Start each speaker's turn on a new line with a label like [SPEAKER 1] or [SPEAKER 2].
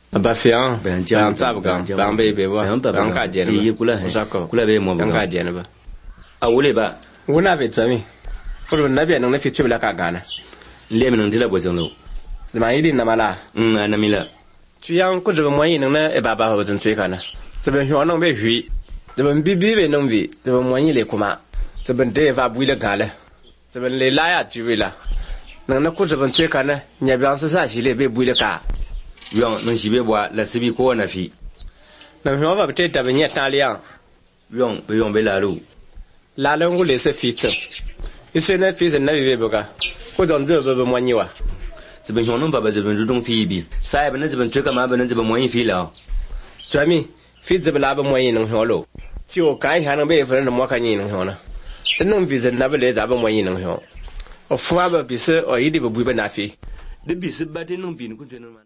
[SPEAKER 1] Bafian, Bang Tabgan, Bang Baby, Banka Jenny, Zako, Kulabe Mo, Banka Jeneva. I will live. Won't have it to me. For when Nabian on the future like a gunner. Lemon until I was on low. The Maidi Namala, and a miller. Two young could have wine and a baba was in Tricana. The Benhuano Baby, the Bibi non vi, the Moine Coma, the Bendeva Willa Gala, the Benlaya Juvilla. None could have been Tricana, near Bansa, live with a car. Yon non si beboa la sibi ko na fi na ho ba beteta benya talia yon be yon be la lu la le ngule se fit ise na fi se na bi beboka ko don de be moanyi wa se ben hono ba ze ben dudong fi bi sai ben ze ben tweka ma ben ze ben moanyi fi la jami fi ze bla ba moanyi no ho lo ti o kai ha na be fe na mo ka nyi no ho na non vi ze na be le da ba moanyi no ho o fwa ba bi se o yidi be bu be na fi de bi se ba te non bi no ko